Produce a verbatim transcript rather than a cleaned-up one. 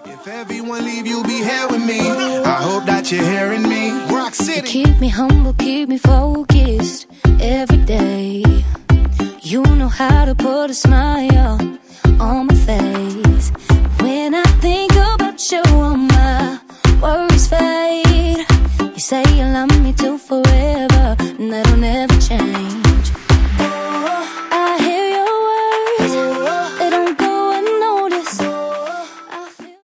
If everyone leave, you'll be here with me. I hope that you're hearing me. Rock City. You keep me humble, keep me focused every day. You know how to put a smile on my face. When I think about you, all my worries fade. You say you love me till forever, and that'll never change.